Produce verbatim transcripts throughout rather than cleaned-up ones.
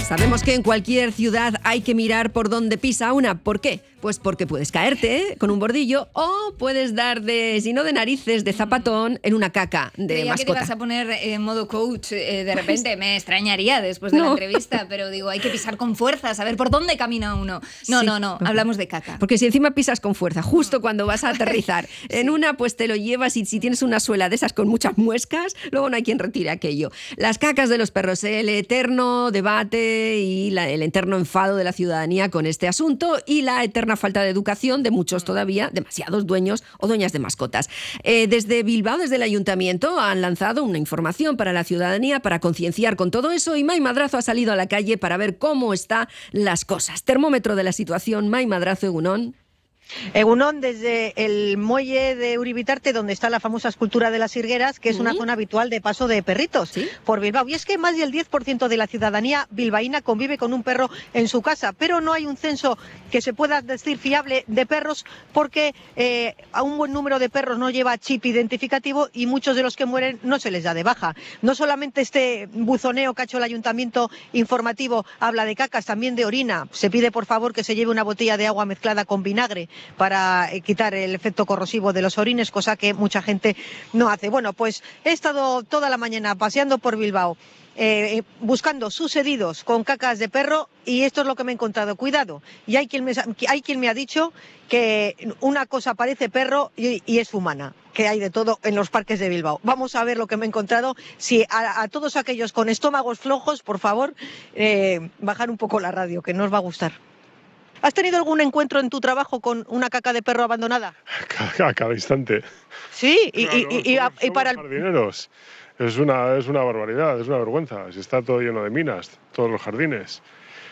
Sabemos que en cualquier ciudad hay que mirar por dónde pisa una. ¿Por qué? Pues porque puedes caerte ¿eh? con un bordillo o puedes dar de, si no de narices, de zapatón en una caca de Creía mascota. que te ibas a poner en modo coach eh, de repente. Me extrañaría después de No. la entrevista, pero digo, hay que pisar con fuerza, saber por dónde camina uno. No, Sí. no, no, hablamos de caca. Porque si encima pisas con fuerza, justo cuando vas a aterrizar, en Sí. una pues te lo llevas y si tienes una suela de esas con muchas muescas, luego no hay quien retire aquello. Las cacas de los perros, el eterno debate y la, el eterno enfado de la ciudadanía con este asunto y la eterna falta de educación de muchos todavía, demasiados dueños o dueñas de mascotas. Eh, desde Bilbao, desde el ayuntamiento, han lanzado una información para la ciudadanía para concienciar con todo eso y Mai Madrazo ha salido a la calle para ver cómo están las cosas. Termómetro de la situación, Mai Madrazo, Egunon. Egunon, desde el muelle de Uribitarte, donde está la famosa escultura de las Hirgueras, que es ¿Mm? una zona habitual de paso de perritos ¿Sí? por Bilbao. Y es que más del diez por ciento de la ciudadanía bilbaína convive con un perro en su casa, pero no hay un censo que se pueda decir fiable de perros porque eh, a un buen número de perros no lleva chip identificativo y muchos de los que mueren no se les da de baja. No solamente este buzoneo que ha hecho el ayuntamiento informativo habla de cacas, también de orina. Se pide por favor que se lleve una botella de agua mezclada con vinagre para quitar el efecto corrosivo de los orines, cosa que mucha gente no hace. Bueno, pues he estado toda la mañana paseando por Bilbao, eh, buscando sucedidos con cacas de perro y esto es lo que me he encontrado. Cuidado, y hay quien me, hay quien me ha dicho que una cosa parece perro y, y es humana, que hay de todo en los parques de Bilbao. Vamos a ver lo que me he encontrado. Si a, a todos aquellos con estómagos flojos, por favor, eh, bajar un poco la radio, que no os va a gustar. ¿Has tenido algún encuentro en tu trabajo con una caca de perro abandonada? A cada instante. Sí, y, Claro, y, y, somos, y para el... somos jardineros. Es una, es una barbaridad, es una vergüenza. Si está todo lleno de minas, todos los jardines.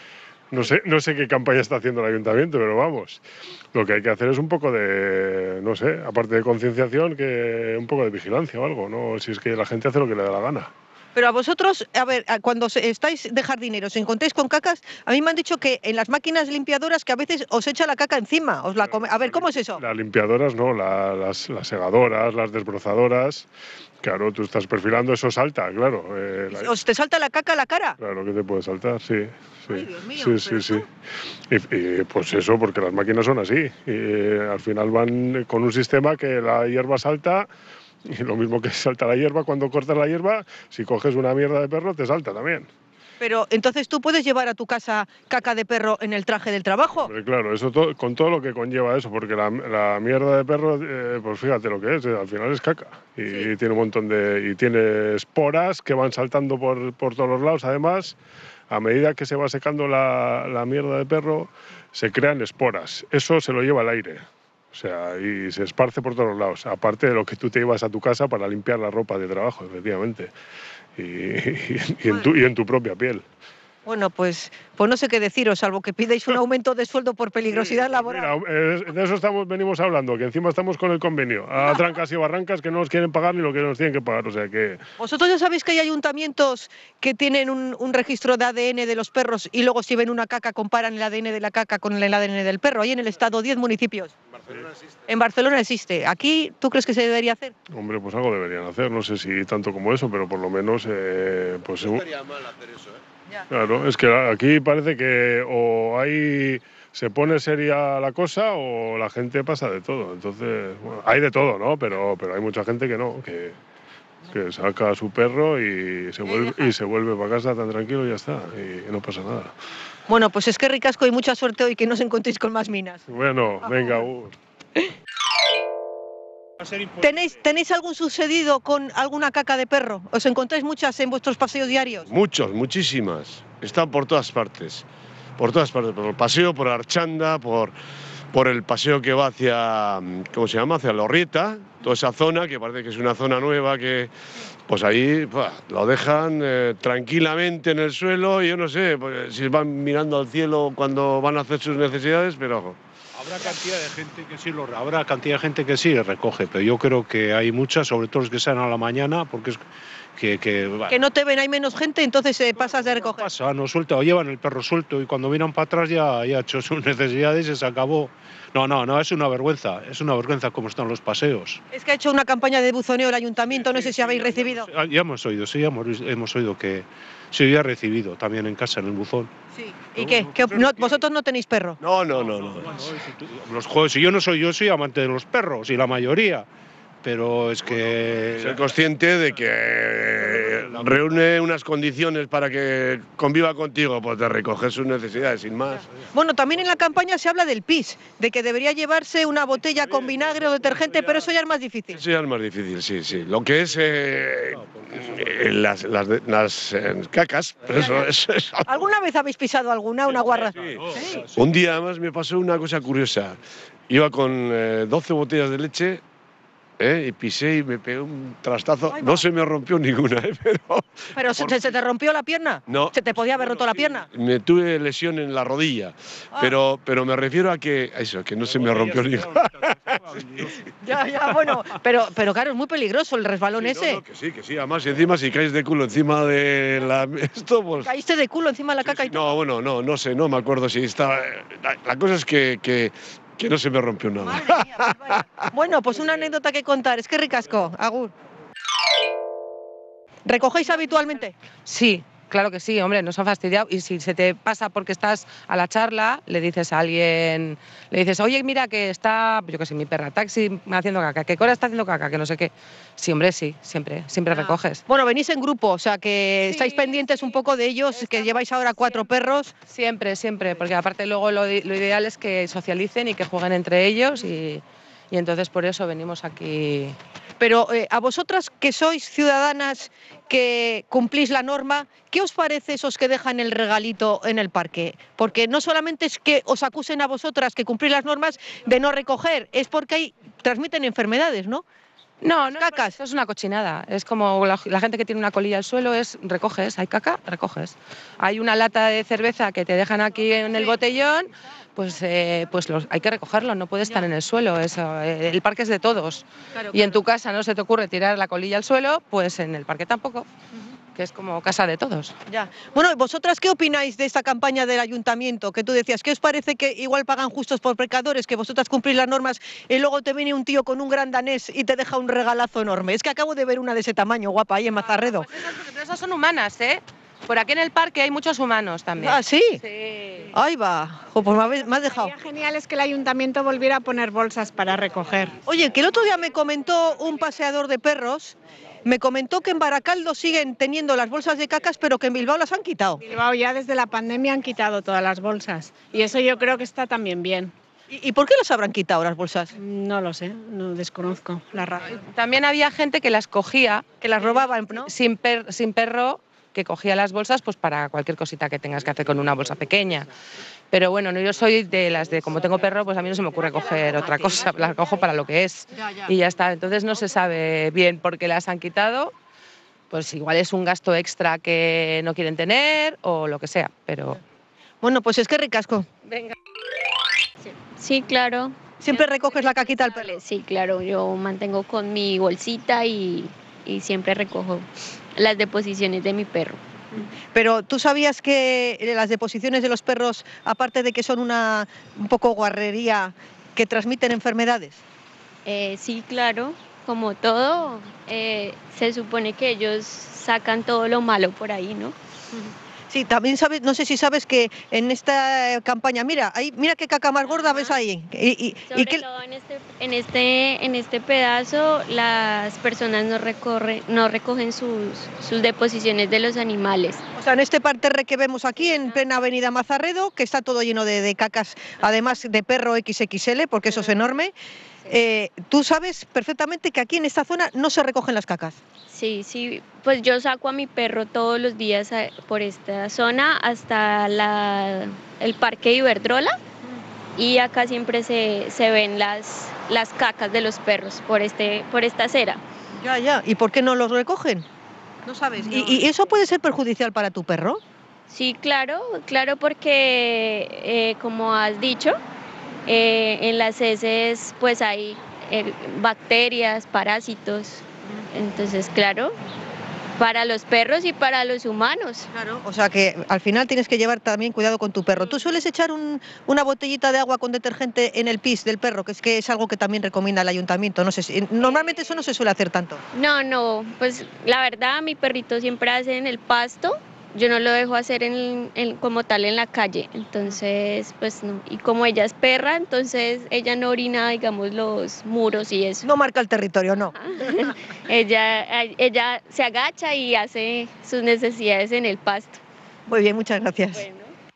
No sé, no sé qué campaña está haciendo el ayuntamiento, pero vamos. Lo que hay que hacer es un poco de, no sé, aparte de concienciación, que un poco de vigilancia o algo, ¿no? Si es que la gente hace lo que le da la gana. Pero a vosotros, a ver, cuando estáis de jardineros, ¿os encontráis con cacas? A mí me han dicho que en las máquinas limpiadoras que a veces os echa la caca encima, os la come... A ver, ¿cómo es eso? Las limpiadoras, no, la, las, las segadoras, las desbrozadoras. Claro, tú estás perfilando, eso salta, claro. Eh, la... ¿Os te salta la caca a la cara? Claro que te puede saltar, sí. sí. Ay, Dios mío, sí, sí, sí. Y, y pues eso, porque las máquinas son así. Y eh, al final van con un sistema que la hierba salta. Y lo mismo que salta la hierba, cuando cortas la hierba, si coges una mierda de perro, te salta también. Pero entonces tú puedes llevar a tu casa caca de perro en el traje del trabajo. Hombre, claro, eso to con todo lo que conlleva eso, porque la, la mierda de perro, eh, pues fíjate lo que es, eh, al final es caca. Y, sí. y tiene un montón de... y tiene esporas que van saltando por, por todos los lados. Además, a medida que se va secando la, la mierda de perro, se crean esporas. Eso se lo lleva al aire. O sea, y se esparce por todos lados, aparte de lo que tú te llevas a tu casa para limpiar la ropa de trabajo, efectivamente, y, y, y, en, tu, y en tu propia piel. Bueno, pues, pues no sé qué deciros, salvo que pidáis un aumento de sueldo por peligrosidad sí, laboral. Mira, de eso estamos, venimos hablando, que encima estamos con el convenio, a trancas y barrancas que no nos quieren pagar ni lo que nos tienen que pagar, o sea que... ¿Vosotros ya sabéis que hay ayuntamientos que tienen un, un registro de A D N de los perros y luego si ven una caca comparan el A D N de la caca con el A D N del perro? Hay en el estado diez municipios. En Barcelona existe. En Barcelona existe. ¿Aquí tú crees que se debería hacer? Hombre, pues algo deberían hacer, no sé si tanto como eso, pero por lo menos... Eh, pues, no estaría mal hacer eso, ¿eh? Ya. Claro, es que aquí parece que o hay se pone seria la cosa o la gente pasa de todo. Entonces, bueno, hay de todo, ¿no? Pero, pero hay mucha gente que no, que, que saca a su perro y se vuelve y se vuelve para casa tan tranquilo y ya está, y no pasa nada. Bueno, pues es que ricasco y mucha suerte hoy que no os encontréis con más minas. Bueno, venga, uh. ¿Tenéis, ¿Tenéis algún sucedido con alguna caca de perro? ¿Os encontráis muchas en vuestros paseos diarios? Muchos, muchísimas. Están por todas partes. Por todas partes. Por el paseo, por Archanda, por, por el paseo que va hacia, ¿cómo se llama? Hacia Lorrieta. Toda esa zona, que parece que es una zona nueva que... Pues ahí bah, lo dejan eh, tranquilamente en el suelo y yo no sé pues, si van mirando al cielo cuando van a hacer sus necesidades, pero... Habrá cantidad de gente que sí lo habrá cantidad de gente que sí recoge, pero yo creo que hay muchas, sobre todo los que salen a la mañana, porque es Que, que, bueno, Que no te ven, hay menos gente, entonces eh, pasas de recoger. pasa, no suelta, o llevan el perro suelto y cuando miran para atrás ya, ya ha hecho sus necesidades y se acabó. No, no, no, es una vergüenza, es una vergüenza cómo están los paseos. Es que ha hecho una campaña de buzoneo el ayuntamiento, no sé si habéis recibido. Ya, ya hemos oído, sí, ya hemos, hemos oído que se había recibido también en casa, en el buzón. Sí. ¿Y qué? ¿Qué op- no- ¿Vosotros no tenéis perro? No, no, no, no. Bueno, si tú- los juegos, si yo no soy, yo soy amante de los perros y la mayoría, pero es que Soy consciente de que reúne unas condiciones para que conviva contigo, pues de recoger sus necesidades, sin más. Bueno, también en la campaña se habla del pis, de que debería llevarse una botella con vinagre o detergente, pero eso ya es más difícil. Eso ya es más difícil, sí, sí. Lo que es eh, eh, las, las, de- las, eh, cacas, eso, eso es algo. ¿Alguna vez habéis pisado alguna, una guarra? Sí. Un día además me pasó una cosa curiosa. Iba con eh, doce botellas de leche, ¿eh? Y pisé y me pegué un trastazo. Ahí va. No se me rompió ninguna, ¿eh? Pero ¿Pero se, se te rompió la pierna? No. ¿Se te podía haber roto la pierna? me tuve lesión en la rodilla. Ah. Pero, pero me refiero a que a eso, que no se me rompió ninguna. Ya, ya, bueno, pero, pero claro, es muy peligroso el resbalón Sí, ese. no, no, que sí, que sí. Además, y encima si caes de culo encima de la, esto, pues. Caíste de culo encima de la caca y todo. No, bueno, no, no sé, no me acuerdo si estaba. La, la cosa es que, que, que no se me rompió nada. Madre mía, pues vaya. Bueno, pues una anécdota que contar. Es que ricasco, Agur. ¿Recogéis habitualmente? Sí, claro que sí, hombre, nos ha fastidiado. Y si se te pasa porque estás a la charla, le dices a alguien, le dices, oye, mira que está, yo qué sé, mi perra taxi haciendo caca, que Cora está haciendo caca, que no sé qué. Sí, hombre, sí, siempre, siempre recoges. Bueno, venís en grupo, o sea que Sí, estáis pendientes un poco de ellos, que Estamos lleváis ahora cuatro siempre. perros. Siempre, siempre, porque aparte luego lo, di- lo ideal es que socialicen y que jueguen entre ellos y, y entonces por eso venimos aquí. Pero eh, a vosotras que sois ciudadanas que cumplís la norma, ¿qué os parece esos que dejan el regalito en el parque? Porque no solamente es que os acusen a vosotras que cumplís las normas de no recoger, es porque ahí transmiten enfermedades, ¿no? No, no, Cacas. eso es una cochinada. Es como la, la gente que tiene una colilla al suelo, es recoges, hay caca, recoges. Hay una lata de cerveza que te dejan aquí en el botellón, pues, eh, pues los, hay que recogerlo, no puede estar en el suelo. Eso, eh, el parque es de todos. Y en tu casa no se te ocurre tirar la colilla al suelo, pues en el parque tampoco, que es como casa de todos. Ya. Bueno, ¿vosotras qué opináis de esta campaña del ayuntamiento? Que tú decías, ¿qué os parece que igual pagan justos por pecadores, que vosotras cumplís las normas y luego te viene un tío con un gran danés y te deja un regalazo enorme? Es que acabo de ver una de ese tamaño, guapa, ahí en Mazarredo. Pues esas, pero esas son humanas, ¿eh? Por aquí en el parque hay muchos humanos también. Ah, ¿sí? Sí. Ahí va. Jo, pues me habéis- me has dejado. Sería genial es que el ayuntamiento volviera a poner bolsas para recoger. Oye, que el otro día me comentó un paseador de perros, me comentó que en Baracaldo siguen teniendo las bolsas de cacas, pero que en Bilbao las han quitado. Bilbao ya desde la pandemia han quitado todas las bolsas y eso yo creo que está también bien. ¿Y, y por qué las habrán quitado las bolsas? No lo sé, no desconozco la razón. También había gente que las cogía Que las robaban, ¿no? sin, per- sin perro, que cogía las bolsas pues para cualquier cosita que tengas que hacer con una bolsa pequeña. Pero bueno, no, yo soy de las de, como tengo perro, pues a mí no se me ocurre coger otra cosa, las cojo para lo que es y ya está. Entonces no se sabe bien por qué las han quitado, pues igual es un gasto extra que no quieren tener o lo que sea, pero... Bueno, pues es que ricasco. Venga. Sí, claro. Siempre recoges la caquita al perro. Sí, claro. Yo mantengo con mi bolsita y, y siempre recojo las deposiciones de mi perro. Pero tú sabías que las deposiciones de los perros, aparte de que son una un poco guarrería, que transmiten enfermedades. Eh, sí, claro. Como todo, eh, se supone que ellos sacan todo lo malo por ahí, ¿no? Sí, también sabes, no sé si sabes que en esta campaña, mira, ahí, mira qué caca más gorda ves ahí. Y, y- Sobre y que- todo en este, en este, en este pedazo, las personas no recorren, no recogen sus, sus deposiciones de los animales. o sea, en este parterre que vemos aquí, en plena avenida Mazarredo, que está todo lleno de, de cacas, además de perro equis equis ele, porque eso es enorme. Eh, tú sabes perfectamente que aquí en esta zona no se recogen las cacas. Sí, sí, pues yo saco a mi perro todos los días a- por esta zona hasta la, el parque Iberdrola y acá siempre se, se ven las, las cacas de los perros por, este, por esta acera. Ya, ya. ¿Y por qué no los recogen? No sabes. ¿Y, y eso puede ser perjudicial para tu perro? Sí, claro, claro, porque eh, como has dicho, eh, en las heces pues hay eh, bacterias, parásitos, entonces claro, para los perros y para los humanos. Claro, o sea que al final tienes que llevar también cuidado con tu perro. ¿Tú sueles echar un, una botellita de agua con detergente en el pis del perro? Que es que es algo que también recomienda el ayuntamiento. No sé si, normalmente eso no se suele hacer tanto. No, no, pues la verdad mi perrito siempre hace en el pasto. Yo no lo dejo hacer en, en, como tal en la calle, entonces pues no. Y como ella es perra, entonces ella no orina, digamos, los muros y eso. No marca el territorio, no. ella, ella se agacha y hace sus necesidades en el pasto. Muy bien, muchas gracias. Bueno.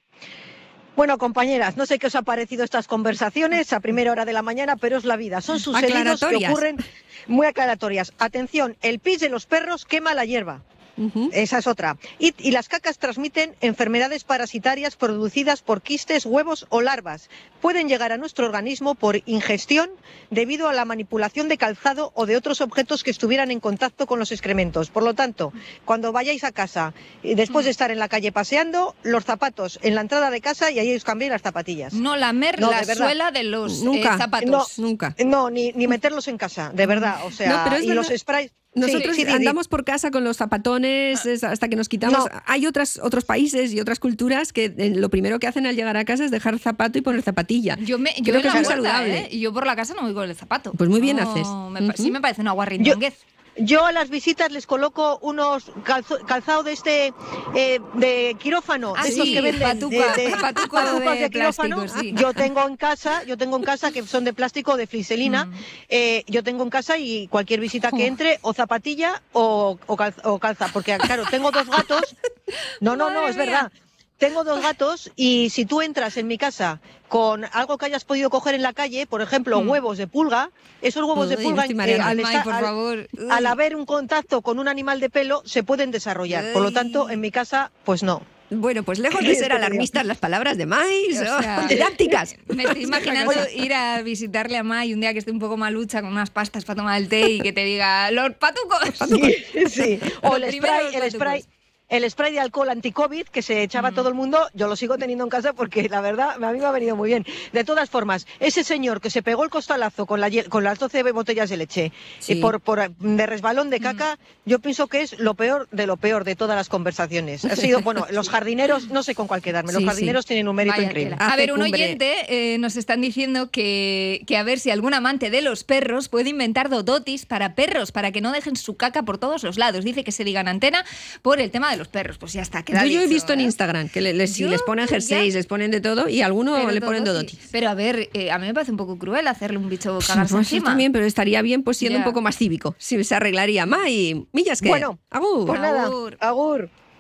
Bueno, compañeras, no sé qué os ha parecido estas conversaciones a primera hora de la mañana, pero es la vida. Son sucedidos que ocurren muy aclaratorias. Atención, el pis de los perros quema la hierba. Uh-huh. Esa es otra. Y, y las cacas transmiten enfermedades parasitarias producidas por quistes, huevos o larvas. Pueden llegar a nuestro organismo por ingestión debido a la manipulación de calzado o de otros objetos que estuvieran en contacto con los excrementos. Por lo tanto, cuando vayáis a casa, después de estar en la calle paseando, los zapatos en la entrada de casa y ahí os cambiéis las zapatillas. No lamer no, la suela de los nunca, eh, zapatos. No, nunca. No, ni, ni meterlos en casa, de verdad. O sea, no, pero es y verdad. los sprays... Nosotros sí, sí, andamos por casa con los zapatones hasta que nos quitamos. No. Hay otras, otros países y otras culturas que lo primero que hacen al llegar a casa es dejar zapato y poner zapatilla. Yo, me, yo Creo que es muy puerta, saludable. ¿eh? Y yo por la casa no voy con el zapato. Pues muy bien no, haces. Me, uh-huh. Sí me parece una guarrindonguez. Yo a las visitas les coloco unos calzo, calzado de este eh, de quirófano, ah, de estos sí, que venden patuca, de, de, patuca de, de quirófano. Plástico, sí. Yo tengo en casa, yo tengo en casa que son de plástico de fliselina. Mm. Eh, yo tengo en casa y cualquier visita que entre o zapatilla o, o, calza, o calza, porque claro, tengo dos gatos. No, no, no, es verdad. Tengo dos gatos y si tú entras en mi casa con algo que hayas podido coger en la calle, por ejemplo, mm. huevos de pulga, esos huevos Uy, de pulga, eh, al, estar, por al, favor. al haber un contacto con un animal de pelo, se pueden desarrollar. Uy. Por lo tanto, en mi casa, pues no. Bueno, pues lejos de ser alarmistas las palabras de Mai, o sea, didácticas. Me estoy imaginando ir a visitarle a Mai un día que esté un poco malucha con unas pastas para tomar el té y que te diga, los patucos. Sí, sí. O el spray, el spray. El spray de alcohol anti-COVID que se echaba mm. todo el mundo, yo lo sigo teniendo en casa porque la verdad a mí me ha venido muy bien. De todas formas, ese señor que se pegó el costalazo con, la, con las doce botellas de leche sí. eh, por, por de resbalón de caca, mm. yo pienso que es lo peor de lo peor de todas las conversaciones. Ha sido, bueno, los jardineros, no sé con cuál quedarme, los sí, jardineros sí. tienen un mérito Vaya increíble. A ver, un oyente eh, nos están diciendo que, que a ver si algún amante de los perros puede inventar dodotis para perros, para que no dejen su caca por todos los lados. Dice que se diga en antena por el tema de los perros, pues ya está. Yo, yo he visto ¿eh? en Instagram que les, les, les ponen jerseys, ya. les ponen de todo y a alguno pero le ponen dodotis. Pero a ver, eh, a mí me parece un poco cruel hacerle un bicho cagarse pues encima. También, pero estaría bien pues siendo ya. un poco más cívico. Si se arreglaría más y millas que. Bueno, agur. Pues nada, agur. agur.